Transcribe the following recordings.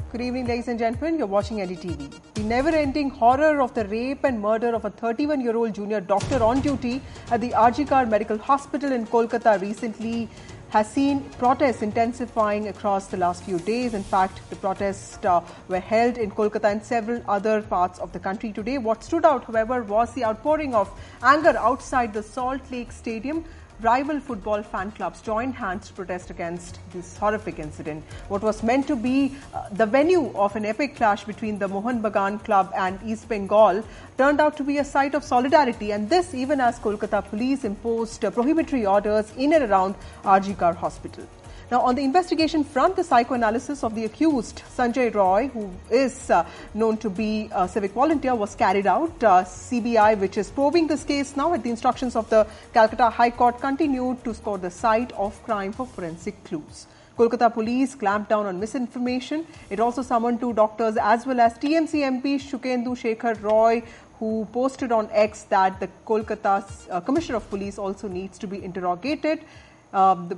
Good evening, ladies and gentlemen. You're watching NDTV. The never-ending horror of the rape and murder of a 31-year-old junior doctor on duty at the RG Kar Medical Hospital in Kolkata recently has seen protests intensifying across the last few days. In fact, the protests were held in Kolkata and several other parts of the country today. What stood out, however, was the outpouring of anger outside the Salt Lake Stadium. Rival football fan clubs joined hands to protest against this horrific incident. What was meant to be the venue of an epic clash between the Mohun Bagan club and East Bengal turned out to be a site of solidarity, and this even as Kolkata police imposed prohibitory orders in and around RG Kar Hospital. Now, on the investigation front, the psychoanalysis of the accused, Sanjay Roy, who is known to be a civic volunteer, was carried out. CBI, which is probing this case now at the instructions of the Calcutta High Court, continued to score the site of crime for forensic clues. Kolkata police clamped down on misinformation. It also summoned two doctors as well as TMC MP Shukendu Shekhar Roy, who posted on X that the Kolkata's Commissioner of Police also needs to be interrogated. The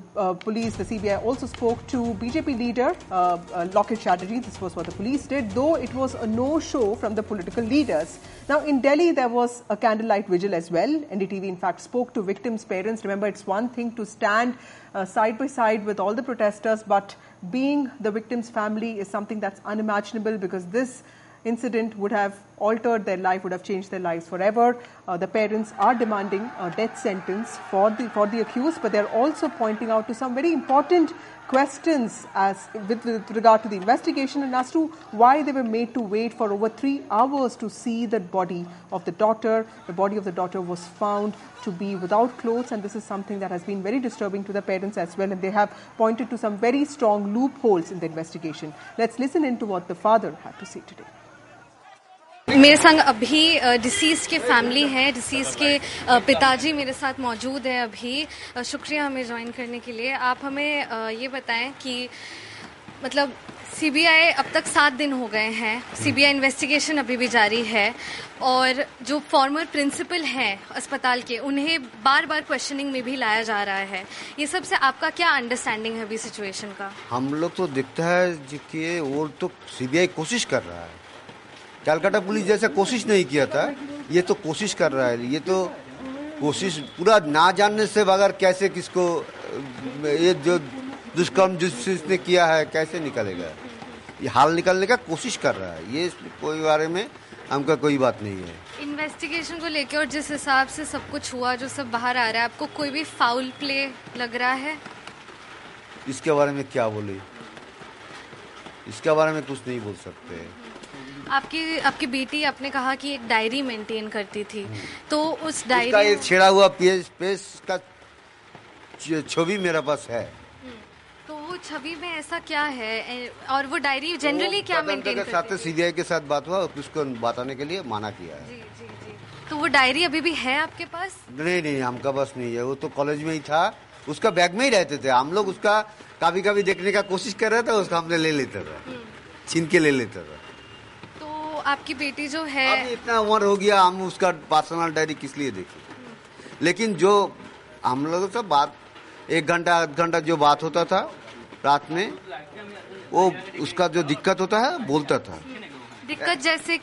CBI also spoke to BJP leader Lokesh Chatterjee. This was what the police did, though it was a no-show from the political leaders. Now, in Delhi, there was a candlelight vigil as well. NDTV, in fact, spoke to victims' parents. Remember, it's one thing to stand side by side with all the protesters, but being the victim's family is something that's unimaginable, because this incident would have altered their life, would have changed their lives forever. The parents are demanding a death sentence for the accused, but they're also pointing out to some very important questions with regard to the investigation and as to why they were made to wait for over 3 hours to see the body of the daughter. The body of the daughter was found to be without clothes, and this is something that has been very disturbing to the parents as well, and they have pointed to some very strong loopholes in the investigation. Let's listen in to what the father had to say today. मेरे संग अभी disease के family हैं, disease के पिताजी मेरे साथ मौजूद हैं अभी। शुक्रिया हमें ज्वाइन करने के लिए। आप हमें ये बताएं कि मतलब सीबीआई अब तक 7 दिन हो गए हैं, सीबीआई इन्वेस्टिगेशन अभी भी जारी है, और जो फॉर्मर प्रिंसिपल हैं अस्पताल के, उन्हें बार बार क्वेश्चनिंग में भी लाया जा रहा है। ये सब से आपका क्या अंडरस्टैंडिंग है अभी सिचुएशन का? हम लोग तो दिखता है कि वो तो सीबीआई कोशिश कर रहा है, कलकत्ता पुलिस जैसा कोशिश नहीं किया था, ये तो कोशिश कर रहा है। ये तो कोशिश पूरा ना जानने से बगैर कैसे किसको ये जो दुष्कर्म जिसने किया है कैसे निकलेगा, ये हाल निकालने का कोशिश कर रहा है। ये कोई बारे में हमका कोई बात नहीं है। इन्वेस्टिगेशन को लेकर और जिस हिसाब से सब कुछ हुआ, जो सब बाहर आ रहा है, आपको कोई भी फाउल प्ले लग रहा है? इसके बारे में क्या बोले, इसके बारे में कुछ नहीं बोल सकते। आपकी बेटी, आपने कहा कि एक डायरी मेंटेन करती थी, तो उस डायरी का एक छेड़ा हुआ पेज का छवि मेरे पास है। तो वो छवि में ऐसा क्या है, और वो डायरी जनरली क्या मेंटेन करती है? सीबीआई के साथ बात हुआ, उसको बताने के लिए माना किया है। जी। तो वो डायरी अभी भी है आपके पास? नहीं, हमका पास नहीं है। वो तो कॉलेज में ही था, उसका बैग में ही रहते थे। हम लोग उसका कभी कभी देखने का कोशिश कर रहे थे, उसका हमने ले लेता था, छीन के ले लेता था। आपकी बेटी जो है, अभी इतना उम्र हो गया, हम उसका पर्सनल डायरी किस लिए देखें? लेकिन जो हम लोगों से बात 1 घंटा आध घंटा जो बात होता था रात में, वो उसका जो दिक्कत होता है बोलता था। दिक्कत जैसे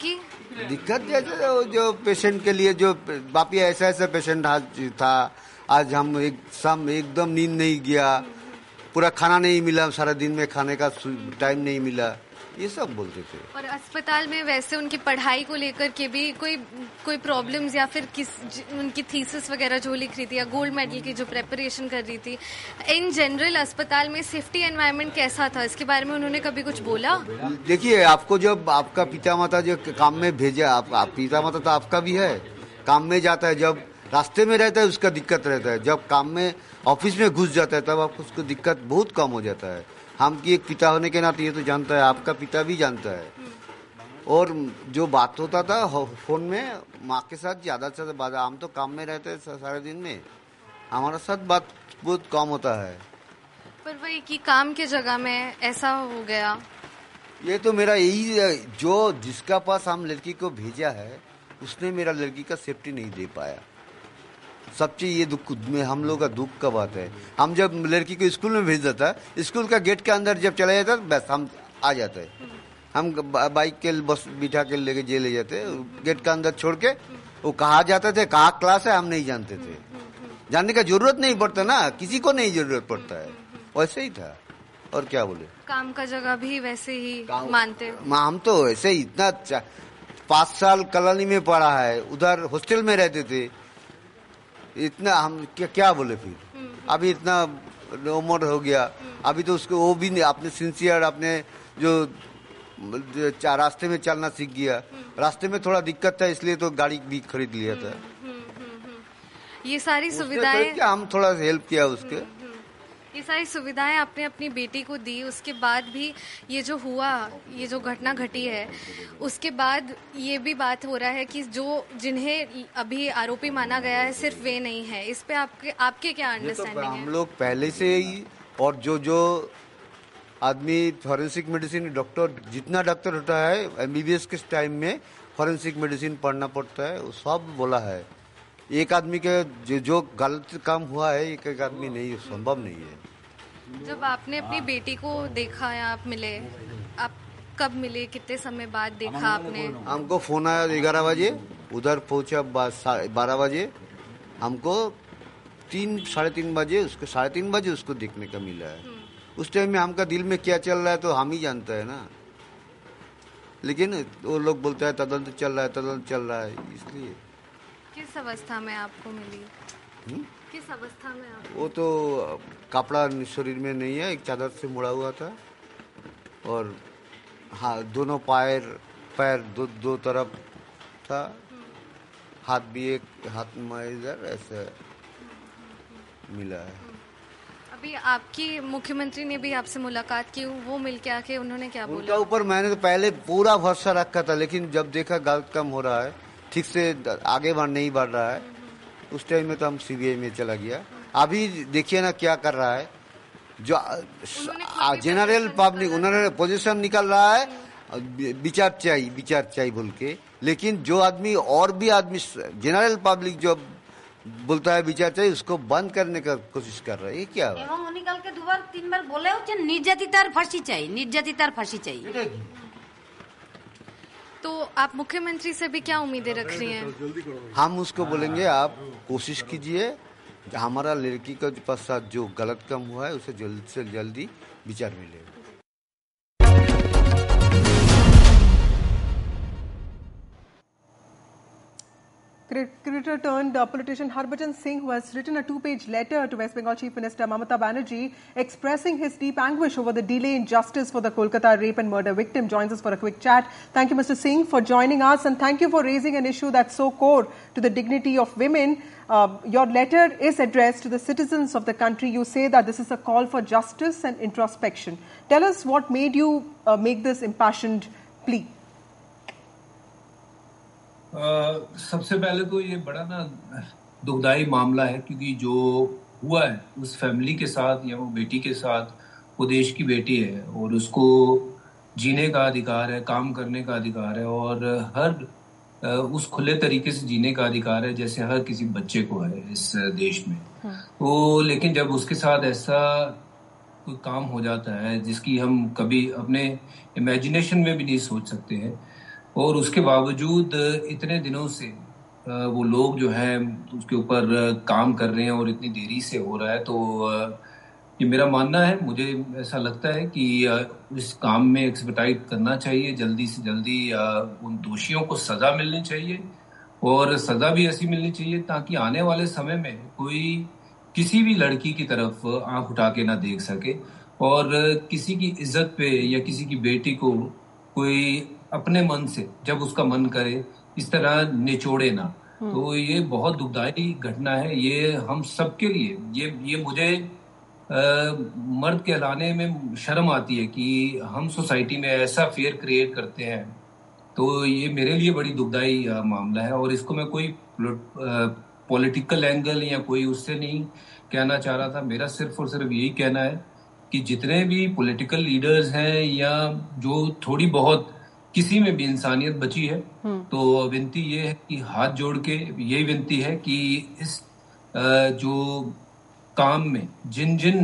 जो पेशेंट के लिए, जो बापी ऐसा पेशेंट था, आज हम एकदम नींद नहीं गया, पूरा खाना नहीं मिला, सारा दिन में खाने का टाइम नहीं मिला, ये सब बोलते थे। और अस्पताल में वैसे उनकी पढ़ाई को लेकर के भी कोई प्रॉब्लम्स, या फिर उनकी थीसिस वगैरह जो लिख रही थी, या गोल्ड मेडल की जो प्रेपरेशन कर रही थी, इन जनरल अस्पताल में सेफ्टी एनवायरनमेंट कैसा था, इसके बारे में उन्होंने कभी कुछ बोला? देखिए, आपको जब आपका पिता माता जो काम में भेजा, आप पिता माता तो आपका भी है, काम में जाता है, जब रास्ते में रहता है उसका दिक्कत रहता है, जब काम में ऑफिस में घुस जाता है तब आपको उसको दिक्कत बहुत कम हो जाता है। हम की एक पिता होने के नाते ये तो जानता है, आपका पिता भी जानता है। और जो बात होता था फोन में माँ के साथ ज्यादा से ज्यादा, हम तो काम में रहते हैं सारे दिन में, हमारा साथ बात बहुत कम होता है। पर वही कि काम के जगह में ऐसा हो गया, ये तो मेरा यही, जो जिसका पास हम लड़की को भेजा है उसने मेरा लड़की का सेफ्टी नहीं दे पाया। सबसे ये दुख में हम लोग का दुख का बात है। हम जब लड़की को स्कूल में भेज देता, स्कूल का गेट के अंदर जब चला जाता, बस हम आ जाते हैं, हम बाइक के बस बिठा के लेके जेल ले जाते, गेट का अंदर छोड़ के। वो कहा जाते थे, कहा क्लास है, हम नहीं जानते थे। जानने का जरूरत नहीं पड़ता ना, किसी को नहीं जरूरत पड़ता है, वैसे ही था। और क्या बोले, काम का जगह भी वैसे ही मानते। हम तो ऐसे ही इतना 5 साल कॉलोनी में पढ़ा है, उधर हॉस्टल में रहते थे, इतना हम क्या बोले फिर। अभी इतना उम्र हो गया, अभी तो उसको वो भी अपने सिंसियर, अपने जो रास्ते में चलना सीख गया। रास्ते में थोड़ा दिक्कत था, इसलिए तो गाड़ी भी खरीद लिया था। ये सारी सुविधाएं हम थोड़ा हेल्प किया उसके। ये सारी सुविधाएं आपने अपनी बेटी को दी, उसके बाद भी ये जो हुआ, ये जो घटना घटी है, उसके बाद ये भी बात हो रहा है कि जिन्हें अभी आरोपी माना गया है सिर्फ वे नहीं है। इस पे आपके क्या अंडरस्टैंडिंग है? हम लोग पहले से ही, और जो आदमी फॉरेंसिक मेडिसिन डॉक्टर, जितना डॉक्टर होता है एमबीबीएस के टाइम में फॉरेंसिक मेडिसिन पढ़ना पड़ता है, वो सब बोला है। एक आदमी के जो गलत काम हुआ है, एक आदमी नहीं, संभव नहीं है। जब आपने अपनी बेटी को देखा या आप मिले, आप कब मिले, कितने समय बाद देखा आपने? हमको फोन आया 11 बजे, उधर पहुंचा 12 बजे। हमको 3-3:30 बजे, उसको 3:30 बजे उसको देखने का मिला है। उस टाइम में हमका दिल में क्या चल रहा है तो हम ही जानते हैं ना, लेकिन वो लोग बोलते हैं तदंत चल रहा है, इसलिए। किस अवस्था में आपको मिली? किस अवस्था में आपको? वो तो कपड़ा शरीर में नहीं है, एक चादर से मुड़ा हुआ था, और हाँ, दोनों पैर दो तरफ था, हाथ भी एक हाथ में इधर ऐसे मिला है। अभी आपकी मुख्यमंत्री ने भी आपसे मुलाकात की, वो मिल के आके उन्होंने क्या बोला? उनका ऊपर मैंने तो पहले पूरा भरोसा रखा था, लेकिन जब देखा गलत काम हो रहा है, ठीक से आगे नहीं बढ़ रहा है, उस टाइम में तो हम सीबीआई में चला गया। अभी देखिए ना क्या कर रहा है, जो जनरल पब्लिक, उन्होंने पोजीशन निकल रहा है, विचार चाहिए बोल के, लेकिन जो आदमी और भी आदमी जनरल पब्लिक जो बोलता है विचार चाहिए, उसको बंद करने का कोशिश कर रहा है। ये क्या है? এবং উনি কালকে 2-3 বলে হচ্ছে নির্যাতিতার ফাঁসি চাই। तो आप मुख्यमंत्री से भी क्या उम्मीदें रख रही हैं? हम उसको बोलेंगे आप कोशिश कीजिए, हमारा लड़की के साथ जो गलत काम हुआ है उसे जल्द से जल्दी विचार मिले। Cricketer turned politician Harbhajan Singh, who has written a 2-page letter to West Bengal Chief Minister Mamata Banerjee expressing his deep anguish over the delay in justice for the Kolkata rape and murder victim, joins us for a quick chat. Thank you, Mr. Singh, for joining us, and thank you for raising an issue that's so core to the dignity of women. Your letter is addressed to the citizens of the country. You say that this is a call for justice and introspection. Tell us what made you make this impassioned plea. सबसे पहले तो ये बड़ा ना दुखदाई मामला है, क्योंकि जो हुआ है उस फैमिली के साथ या वो बेटी के साथ, वो देश की बेटी है और उसको जीने का अधिकार है, काम करने का अधिकार है, और हर उस खुले तरीके से जीने का अधिकार है जैसे हर किसी बच्चे को है इस देश में। तो लेकिन जब उसके साथ ऐसा कोई काम हो जाता है जिसकी हम कभी अपने इमेजिनेशन में भी नहीं सोच सकते हैं, और उसके बावजूद इतने दिनों से वो लोग जो हैं उसके ऊपर काम कर रहे हैं और इतनी देरी से हो रहा है, तो ये मेरा मानना है, मुझे ऐसा लगता है कि इस काम में एक्सपर्टाइज करना चाहिए, जल्दी से जल्दी उन दोषियों को सजा मिलनी चाहिए, और सजा भी ऐसी मिलनी चाहिए ताकि आने वाले समय में कोई किसी भी लड़की की तरफ आंख उठा के ना देख सके, और किसी की इज्जत पे या किसी की बेटी को कोई अपने मन से जब उसका मन करे इस तरह निचोड़े ना। तो ये बहुत दुखदाई घटना है, ये हम सबके लिए, ये मुझे मर्द कहलाने में शर्म आती है कि हम सोसाइटी में ऐसा फेयर क्रिएट करते हैं। तो ये मेरे लिए बड़ी दुखदाई मामला है, और इसको मैं कोई पॉलिटिकल एंगल या कोई उससे नहीं कहना चाह रहा था। मेरा सिर्फ और सिर्फ यही कहना है कि जितने भी पॉलिटिकल लीडर्स हैं या जो थोड़ी बहुत किसी में भी इंसानियत बची है, तो विनती ये है कि हाथ जोड़ के यही विनती है कि इस जो काम में जिन ने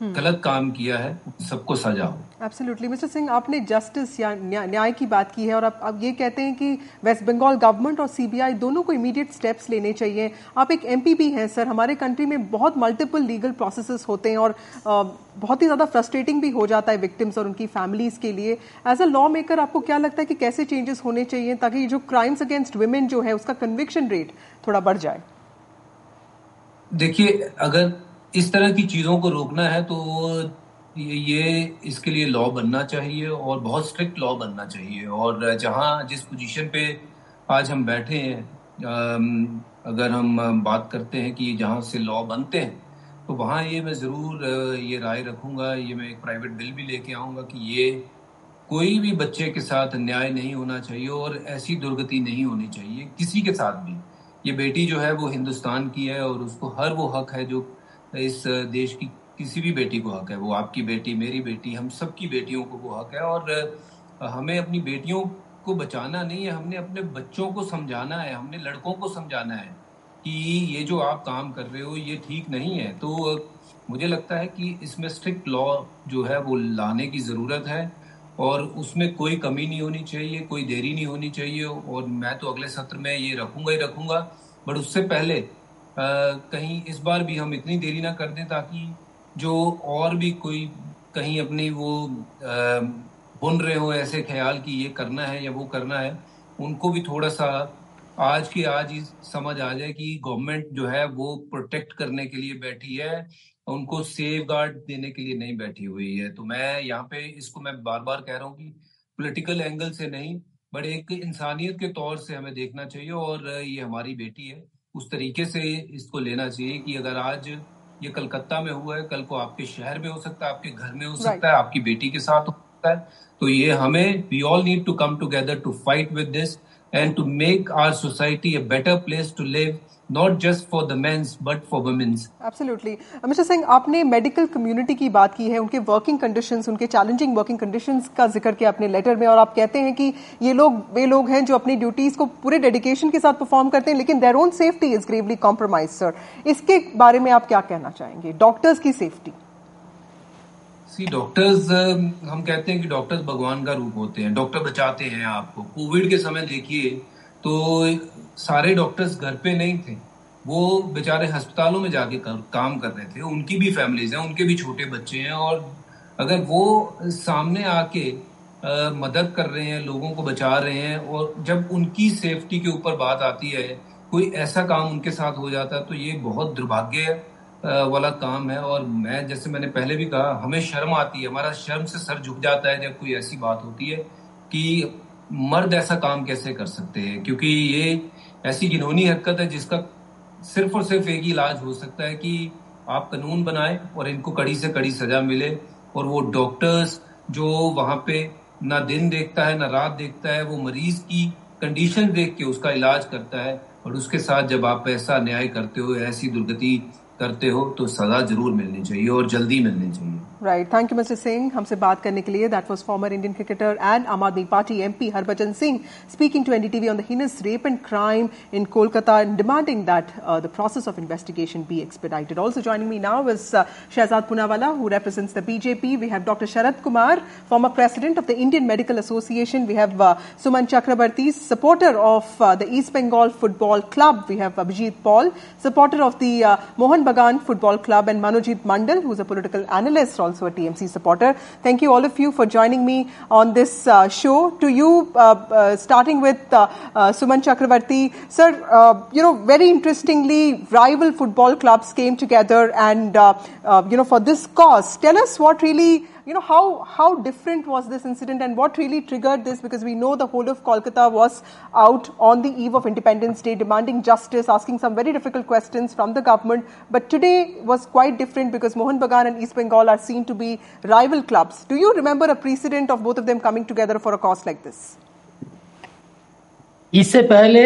गलत काम किया है सबको सजा हो। एब्सोल्युटली। मिस्टर सिंह, आपने जस्टिस या न्याय की बात की है और आप ये कहते हैं कि वेस्ट बंगाल गवर्नमेंट और सीबीआई दोनों को इमीडिएट स्टेप्स लेने चाहिए। आप एक एमपी भी हैं सर। हमारे कंट्री में बहुत मल्टीपल लीगल प्रोसेसेस होते हैं और बहुत ही ज़्यादा फ्रस्ट्रेटिंग भी हो जाता है विक्टिम्स और उनकी फैमिलीज के लिए। एज अ लॉ मेकर आपको क्या लगता है कि कैसे चेंजेस होने चाहिए ताकि जो क्राइम्स अगेंस्ट वुमेन जो है उसका कन्विक्शन रेट थोड़ा बढ़ जाए? देखिए, अगर इस तरह की चीजों को रोकना है तो ये इसके लिए लॉ बनना चाहिए और बहुत स्ट्रिक्ट लॉ बनना चाहिए। और जहां जिस पोजीशन पे आज हम बैठे हैं, अगर हम बात करते हैं कि जहां से लॉ बनते हैं तो वहां ये मैं जरूर ये राय रखूंगा, ये मैं एक प्राइवेट बिल भी लेके आऊंगा कि ये कोई भी बच्चे के साथ अन्याय नहीं होना चाहिए और ऐसी दुर्गति नहीं होनी चाहिए किसी के साथ भी। ये बेटी जो है वो हिंदुस्तान की है और उसको हर वो हक है जो इस देश की किसी भी बेटी को हक है। वो आपकी बेटी, मेरी बेटी, हम सबकी बेटियों को वो हक है। और हमें अपनी बेटियों को बचाना नहीं है, हमने अपने बच्चों को समझाना है, हमने लड़कों को समझाना है कि ये जो आप काम कर रहे हो ये ठीक नहीं है। तो मुझे लगता है कि इसमें स्ट्रिक्ट लॉ जो है वो लाने की जरूरत है और उसमें कोई कमी नहीं होनी चाहिए, कोई देरी नहीं होनी चाहिए। और मैं तो अगले सत्र में ये रखूंगा ही रखूंगा, बट उससे पहले कहीं इस बार भी हम इतनी देरी ना कर दें ताकि जो और भी कोई कहीं अपनी वो बुन रहे हो ऐसे ख्याल कि ये करना है या वो करना है, उनको भी थोड़ा सा आज की आज ही समझ आ जाए कि गवर्नमेंट जो है वो प्रोटेक्ट करने के लिए बैठी है, उनको सेफ गार्ड देने के लिए नहीं बैठी हुई है। तो मैं यहाँ पे इसको मैं बार बार कह रहा हूँ कि पॉलिटिकल एंगल से नहीं, बट एक इंसानियत के तौर से हमें देखना चाहिए। और ये हमारी बेटी है, उस तरीके से इसको लेना चाहिए कि अगर आज ये कलकत्ता में हुआ है, कल को आपके शहर में हो सकता है, आपके घर में हो सकता है, आपकी बेटी के साथ हो सकता है। तो ये हमें, we all need to come together to fight with this and to make our society a better place to live, not just for the men's but for women's. Absolutely. Mr. Singh, आपने medical community की बात की है, उनके working conditions, उनके challenging working conditions का जिक्र किया अपने लेटर में, और आप कहते हैं कि ये लोग वे लोग हैं जो अपनी ड्यूटीज को पूरे डेडिकेशन के साथ परफॉर्म करते हैं लेकिन their own safety is gravely compromise. Sir, इसके बारे में आप क्या कहना चाहेंगे, डॉक्टर्स की सेफ्टी? डॉक्टर्स, हम कहते हैं कि डॉक्टर्स भगवान का रूप होते हैं, डॉक्टर बचाते हैं आपको। कोविड के समय देखिए तो सारे डॉक्टर्स घर पे नहीं थे, वो बेचारे अस्पतालों में जाके काम कर रहे थे। उनकी भी फैमिलीज हैं, उनके भी छोटे बच्चे हैं, और अगर वो सामने आके मदद कर रहे हैं, लोगों को बचा रहे हैं, और जब उनकी सेफ्टी के ऊपर बात आती है, कोई ऐसा काम उनके साथ हो जाता है, तो ये बहुत दुर्भाग्य वाला काम है। और मैं, जैसे मैंने पहले भी कहा, हमें शर्म आती है, हमारा शर्म से सर झुक जाता है जब कोई ऐसी बात होती है कि मर्द ऐसा काम कैसे कर सकते हैं, क्योंकि ये ऐसी घिनौनी हरकत है जिसका सिर्फ और सिर्फ एक ही इलाज हो सकता है कि आप कानून बनाएं और इनको कड़ी से कड़ी सजा मिले। और वो डॉक्टर्स जो वहां पे ना दिन देखता है ना रात देखता है, वो मरीज की कंडीशन देख के उसका इलाज करता है, और उसके साथ जब आप ऐसा न्याय करते हो, ऐसी दुर्गति करते हो, तो सजा जरूर मिलनी चाहिए और जल्दी मिलनी चाहिए। Right, thank you mister Singh हमसे बात करने के लिए। That was former Indian cricketer and Aam Aadmi Party MP Harbhajan Singh speaking to NDTV on the heinous rape and crime in Kolkata and demanding that the process of investigation be expedited. Also joining me now is Shehzad Poonawalla, who represents the BJP. We have Dr. Sharad Kumar, former president of the Indian Medical Association. We have Suman Chakrabarti, supporter of the East Bengal Football Club. We have Abhijit Paul, supporter of the Mohan Bagan Football Club, and Manojit Mandal, who is a political analyst, also a TMC supporter. Thank you all of you for joining me on this show. To you, starting with Suman Chakrabarti, sir, very interestingly, rival football clubs came together and, for this cause. Tell us what really, how different was this incident and what really triggered this, because we know the whole of Kolkata was out on the eve of Independence Day demanding justice, asking some very difficult questions from the government. But today was quite different because Mohan Bagan and East Bengal are seen to be rival clubs. Do you remember a precedent of both of them coming together for a cause like this? इससे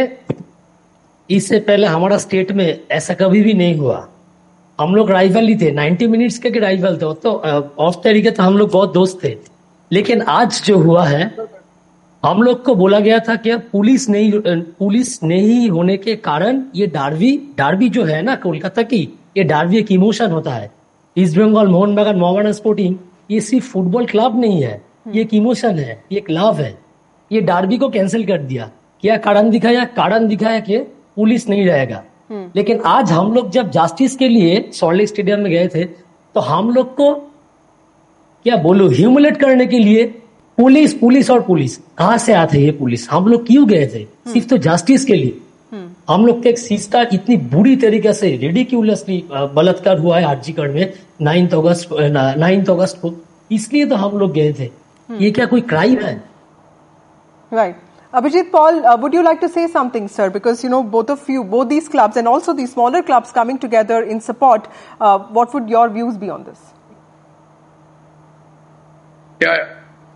पहले हमारा state में ऐसा कभी भी नहीं हुआ। हम लोग राइवल ही थे, 90 मिनट्स के राइवल थे, तो ऑफ तरीके तो हम लोग बहुत दोस्त थे। लेकिन आज जो हुआ है, हम लोग को बोला गया था कि पुलिस नहीं होने के कारण ये डार्बी जो है ना कोलकाता की, ये डार्बी एक इमोशन होता है। ईस्ट बंगाल मोहनबागान मोहम्मडन स्पोर्टिंग ये सिर्फ फुटबॉल क्लब नहीं है, ये एक इमोशन है, ये एक लव है। ये डार्बी को कैंसिल कर दिया। क्या कारण दिखाया? कारण दिखाया कि पुलिस नहीं रहेगा। लेकिन आज हम लोग जब जस्टिस के लिए सॉल्ट लेक स्टेडियम में गए थे तो हम लोग को क्या बोलूं, ह्यूमिलेट करने के लिए पुलिस और पुलिस कहां से आते ये पुलिस? हम लोग क्यों गए थे? सिर्फ तो जस्टिस के लिए। हम लोग के एक सिस्टर इतनी बुरी तरीके से रिडिक्यूलसली बलात्कार हुआ है आरजीकर में 9 अगस्त को, इसलिए तो हम लोग गए थे। ये क्या कोई क्राइम है? Right. Abhijit Paul, would you like to say something, sir? Because, both these clubs and also these smaller clubs coming together in support, what would your views be on this? Yeah.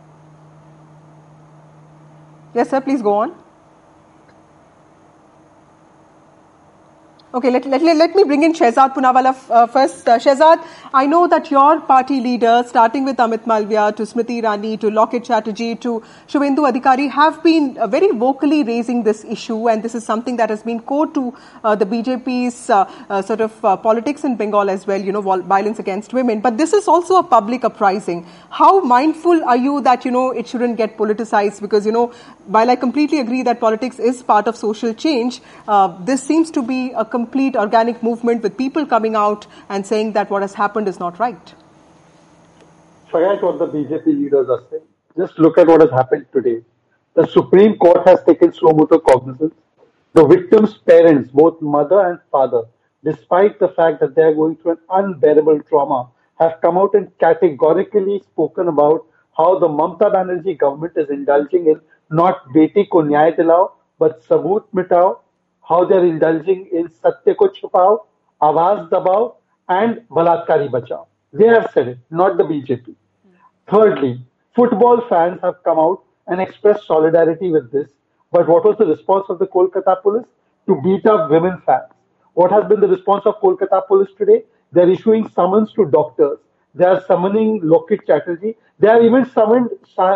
Yes, sir, please go on. Okay, let me bring in Shehzad Poonawalla first. Shehzad, I know that your party leaders, starting with Amit Malviya to Smriti Irani to Lockit Chatterjee to Shubhendu Adhikari, have been very vocally raising this issue, and this is something that has been core to the BJP's politics in Bengal as well, violence against women. But this is also a public uprising. How mindful are you that, it shouldn't get politicized? Because, while I completely agree that politics is part of social change, this seems to be a complete organic movement with people coming out and saying that what has happened is not right. Forget what the BJP leaders are saying. Just look at what has happened today. The Supreme Court has taken suo motu cognizance. The victims' parents, both mother and father, despite the fact that they are going through an unbearable trauma, have come out and categorically spoken about how the Mamata Banerjee government is indulging in not beti ko nyay dilao, but saboot mitao, how they are indulging in satya ko chupao, awaz dabao, and balatkari bachao. They have said it, not the BJP. Thirdly, football fans have come out and expressed solidarity with this. But what was the response of the Kolkata police? To beat up women fans. What has been the response of Kolkata police today? They are issuing summons to doctors. They are summoning Lockit Chatterjee. They have even summoned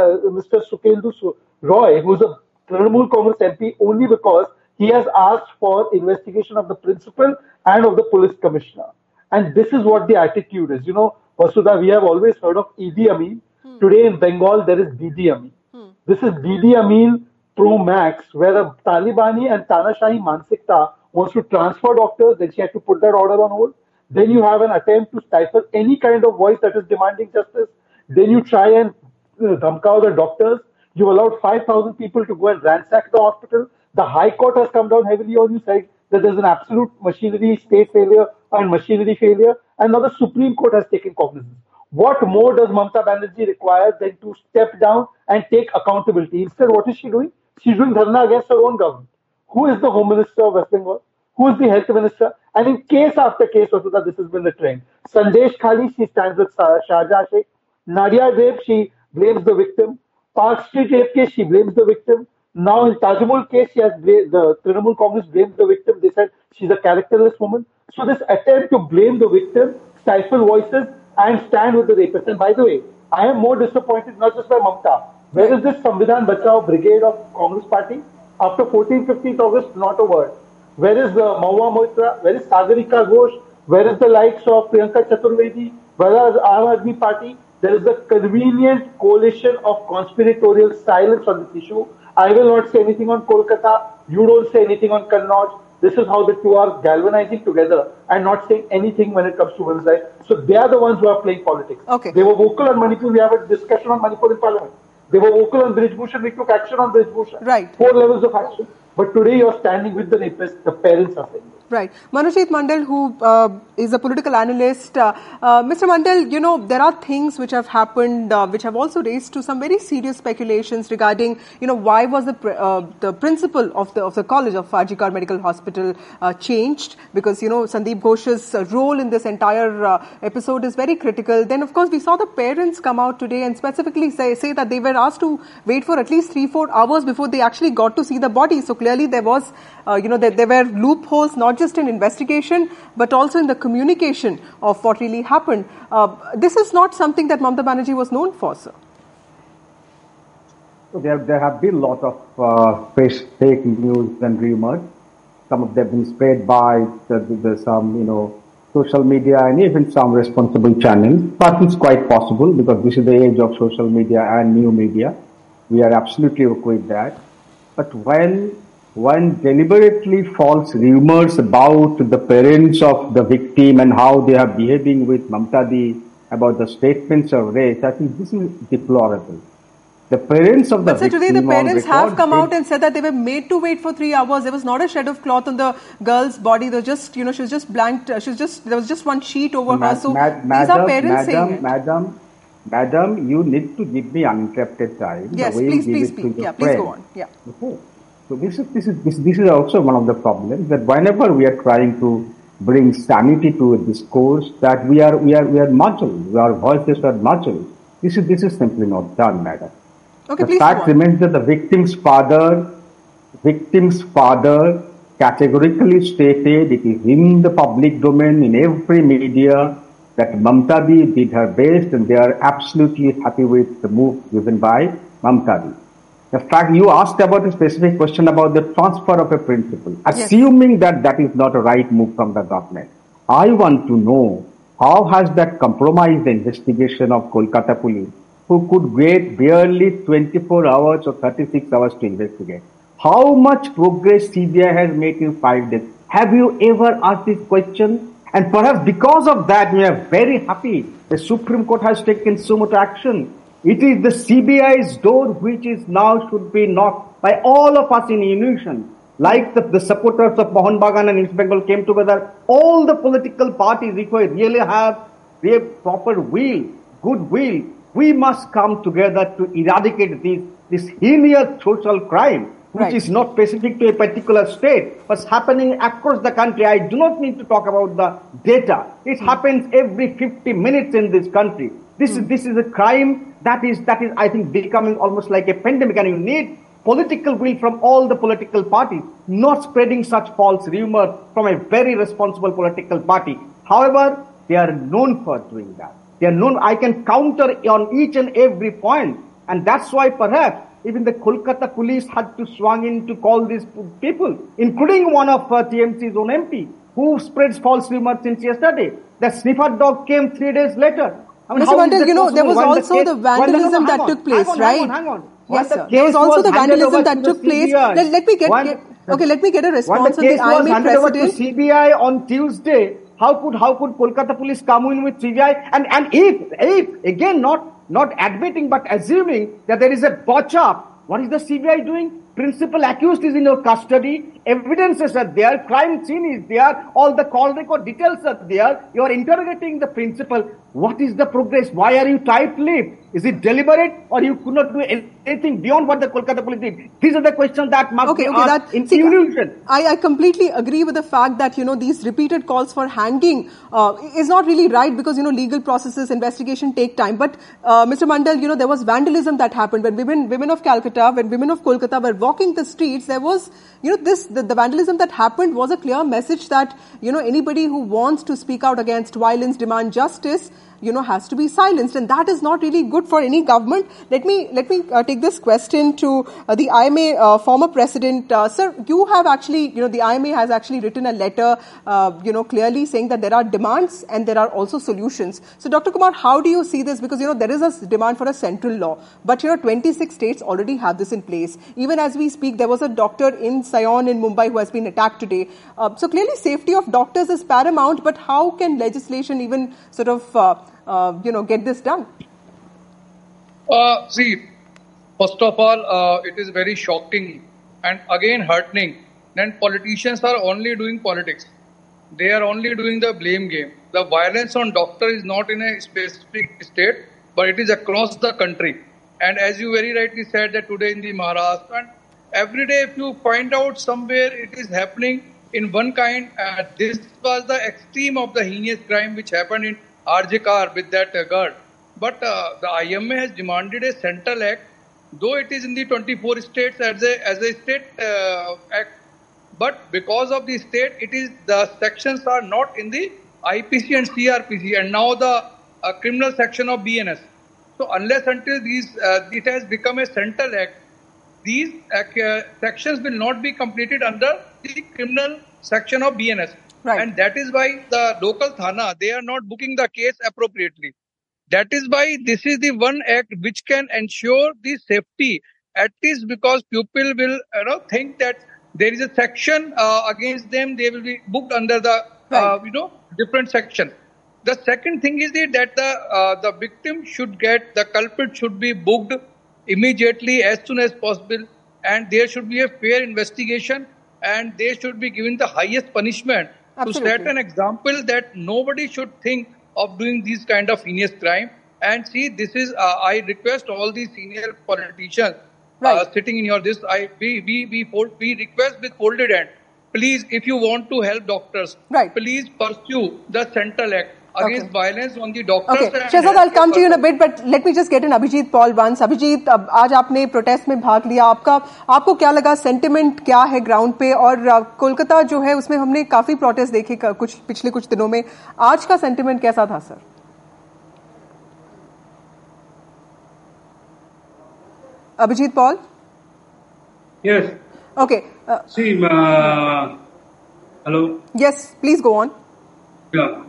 Mr. Sukhendu Roy, who is a Trinamool Congress MP, only because he has asked for investigation of the principal and of the police commissioner. And this is what the attitude is. Vasudha, we have always heard of Idi Amin. Today in Bengal, there is Didi Amin. This is Didi Amin Pro Max, where a Talibani and Tanashahi Mansikta wants to transfer doctors, then she had to put that order on hold. Then you have an attempt to stifle any kind of voice that is demanding justice. Then you try and dhamkao the doctors. You allowed 5,000 people to go and ransack the hospital. The High Court has come down heavily on you, saying that there's an absolute machinery state failure and machinery failure. And now the Supreme Court has taken cognizance. What more does Mamata Banerjee require than to step down and take accountability? Instead, what is she doing? She's doing dharna against her own government. Who is the Home Minister of West Bengal? Who is the Health Minister? And in case after case, Vasudha, this has been the trend. Sandesh Khali, she stands with Sharjah Sheikh. Nadia rape, she blames the victim. Park Street rape case, she blames the victim. Now in Tajmul case, the Trinamool Congress blames the victim. They said she's a characterless woman. So this attempt to blame the victim, stifle voices, and stand with the rapist. And by the way, I am more disappointed not just by Mamata. Where is this Samvidhan Bachao Brigade of Congress Party? After 14th, 15th August, not a word. Where is the Mahua Moitra? Where is Sagarika Ghosh? Where is the likes of Priyanka Chaturvedi? Where is Aam Aadmi Party? There is a convenient coalition of conspiratorial silence on this issue. I will not say anything on Kolkata. You don't say anything on Kannauj. This is how the two are galvanizing together and not saying anything when it comes to women's rights. So they are the ones who are playing politics. Okay. They were vocal on Manipur. We have a discussion on Manipur in Parliament. They were vocal on Brij Bhushan. We took action on Brij Bhushan. Right. 4 levels of action. But today you are standing with the rapist. The parents are saying. Right. Manojit Mandal, who is a political analyst. Mr. Mandal, there are things which have happened, which have also raised to some very serious speculations regarding, why was the principal of the college of RG Kar Medical Hospital changed? Because, Sandeep Ghosh's role in this entire episode is very critical. Then, of course, we saw the parents come out today and specifically say that they were asked to wait for at least 3-4 hours before they actually got to see the body. So clearly there was, there were loopholes, not just in investigation, but also in the communication of what really happened. This is not something that Mamata Banerjee was known for, sir. So there have been a lot of fake news and rumors. Some of them have been spread by some social media and even some responsible channels, but it's quite possible because this is the age of social media and new media. We are absolutely okay with that. But when one deliberately false rumors about the parents of the victim and how they are behaving with Mamta about the statements of race, I think this is deplorable. The parents of the victim. But today the parents have come out and said that they were made to wait for 3 hours. There was not a shred of cloth on the girl's body. They were just, she was just blanked. There was just one sheet over her. So these are parents saying it. Madam, you need to give me uninterrupted time. Yes, please speak. Yeah, please go on. Yeah. Okay. So this is also one of the problems, that whenever we are trying to bring sanity to a discourse, that we are muzzled. Our voices are muzzled. This is simply not done, madam. Okay, the fact remains that the victim's father categorically stated, it is in the public domain, in every media, that Mamta did her best and they are absolutely happy with the move given by Mamta. The fact you asked about a specific question about the transfer of a principal, assuming that is not a right move from the government, I want to know how has that compromised the investigation of Kolkata police, who could get barely 24 hours or 36 hours to investigate. How much progress CBI has made in 5 days? Have you ever asked this question? And perhaps because of that, we are very happy. The Supreme Court has taken so much action. It is the CBI's door which is now should be knocked by all of us in unison. Like the supporters of Mohan Bagan and East Bengal came together, all the political parties, if we really have proper will, goodwill, we must come together to eradicate this heinous social crime, which is not specific to a particular state, but happening across the country. I do not need to talk about the data. It happens every 50 minutes in this country. This is a crime that is I think becoming almost like a pandemic, and you need political will from all the political parties, not spreading such false rumors from a very responsible political party. However, they are known for doing that. They are known. I can counter on each and every point, and that's why perhaps even the Kolkata police had to swung in to call these people, including one of TMC's own MP, who spreads false rumors since yesterday. The sniffer dog came 3 days later. I mean, Mr. Mandal, there was also the vandalism that took place, right? Hang on. Yes, sir. There was also the vandalism that took place. Let me get a response on the IMA president. When the case was handed over to CBI on Tuesday, how could Kolkata police come in with CBI? And if again not admitting but assuming that there is a botch up, what is the CBI doing? Principal accused is in your custody. Evidences are there. Crime scene is there. All the call record details are there. You are interrogating the principal. What is the progress? Why are you tight-lipped? Is it deliberate, or you could not do anything beyond what the Kolkata police did? These are the questions that must be asked in unison. I completely agree with the fact that, these repeated calls for hanging is not really right because, legal processes, investigation take time. But, Mr. Mandal, there was vandalism that happened when women of Calcutta, when women of Kolkata were walking the streets. There was, the vandalism that happened was a clear message that, anybody who wants to speak out against violence, demand justice, has to be silenced, and that is not really good for any government. Let me take this question to the IMA former president. Sir, you have actually, the IMA has actually written a letter, clearly saying that there are demands and there are also solutions. So, Dr. Kumar, how do you see this? Because, there is a demand for a central law, but, 26 states already have this in place. Even as we speak, there was a doctor in Sion in Mumbai who has been attacked today. So, clearly safety of doctors is paramount, but how can legislation even sort of get this done? See, first of all, it is very shocking and again heartening. Then politicians are only doing politics. They are only doing the blame game. The violence on doctors is not in a specific state, but it is across the country. And as you very rightly said that today in the Maharashtra, and every day if you find out somewhere it is happening in one kind, this was the extreme of the heinous crime which happened in RJ Kar with that girl. But the IMA has demanded a central act, though it is in the 24 states as a state act. But because of the state, the sections are not in the IPC and CRPC, and now the criminal section of BNS. So unless until it has become a central act, these sections will not be completed under the criminal section of BNS. Right. And that is why the local Thana, they are not booking the case appropriately. That is why this is the one act which can ensure the safety, at least because people will think that there is a section against them, they will be booked under the different section. The second thing is that the victim should get, the culprit should be booked immediately as soon as possible, and there should be a fair investigation, and they should be given the highest punishment. Absolutely. To set an example that nobody should think of doing these kind of heinous crime. And see, this is I request all the senior politicians sitting in your we request with folded hand. Please, if you want to help doctors, please pursue the Central Act against violence on the doctors. Okay, Shehzad, I'll come to you in a bit, but let me just get in Abhijit Paul once. Abhijit, आज आपने protest में भाग लिया, आपको क्या लगा, sentiment क्या है ग्राउंड पे, और कोलकाता जो है उसमें हमने काफी प्रोटेस्ट देखे पिछले कुछ दिनों में, आज का सेंटिमेंट कैसा था sir? Abhijit Paul? Yes. Okay. See, hello. Yes, please go on. Yeah.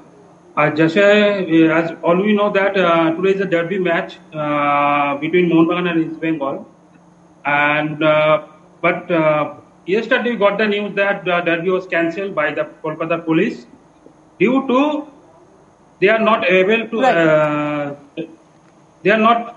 As all we know that today is a derby match between Mohun and East Bengal, and but yesterday we got the news that the derby was cancelled by the Kolkata police due to they are not able to they are not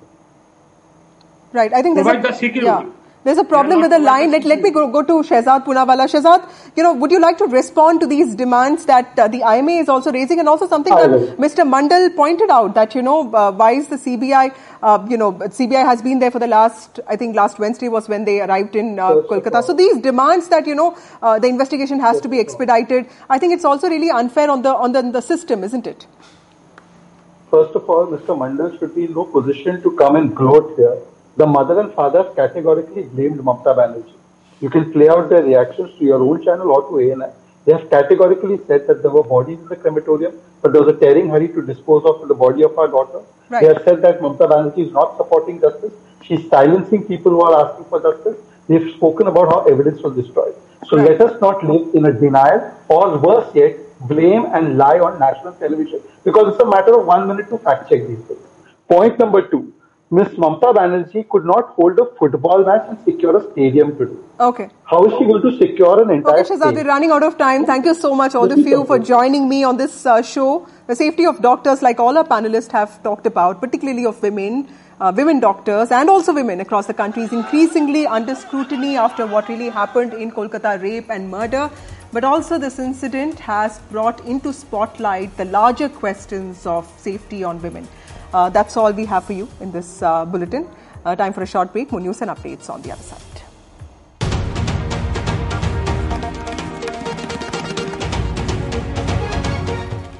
right. I think provide the security. Yeah. There's a problem with the line. Let me go to Shehzad Poonawalla. Shehzad, would you like to respond to these demands that the IMA is also raising, and also something that Mr. Mandal pointed out, that, why is the CBI, CBI has been there for the last Wednesday was when they arrived in Kolkata. So these demands that, the investigation has to be expedited, I think it's also really unfair on the system, isn't it? First of all, Mr. Mandal should be in no position to come and gloat here. The mother and father categorically blamed Mamta Banerjee. You can play out their reactions to your own channel or to ANI. They have categorically said that there were bodies in the crematorium, but there was a tearing hurry to dispose of the body of our daughter. Right. They have said that Mamta Banerjee is not supporting justice. She's silencing people who are asking for justice. They've spoken about how evidence was destroyed. So let us not live in a denial, or worse yet, blame and lie on national television, because it's a matter of 1 minute to fact check these things. Point number 2. Miss Mamta Banerjee could not hold a football match and secure a stadium today. Okay. How is she going to secure an entire stadium? Okay, Shehzad, we're running out of time. Thank you so much, all of you, for joining me on this show. The safety of doctors, like all our panelists have talked about, particularly of women doctors and also women across the country, is increasingly under scrutiny after what really happened in Kolkata, rape and murder. But also this incident has brought into spotlight the larger questions of safety on women. That's all we have for you in this bulletin. Time for a short break. More news and updates on the other side.